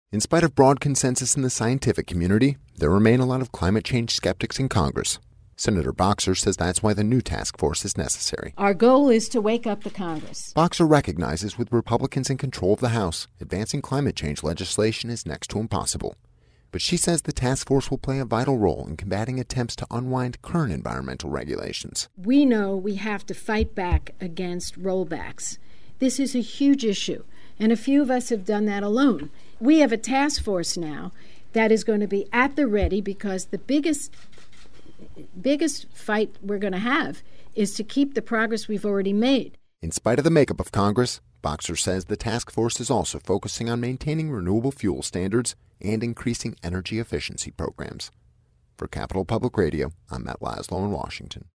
In spite of broad consensus in the scientific community, there remain a lot of climate change skeptics in Congress. Senator Boxer says that's why the new task force is necessary. Our goal is to wake up the Congress. Boxer recognizes with Republicans in control of the House, advancing climate change legislation is next to impossible. But she says the task force will play a vital role in combating attempts to unwind current environmental regulations. We know we have to fight back against rollbacks. This is a huge issue, and a few of us have done that alone. We have a task force now that is going to be at the ready because the biggest fight we're going to have is to keep the progress we've already made. In spite of the makeup of Congress, Boxer says the task force is also focusing on maintaining renewable fuel standards and increasing energy efficiency programs. For Capital Public Radio, I'm Matt Laszlo in Washington.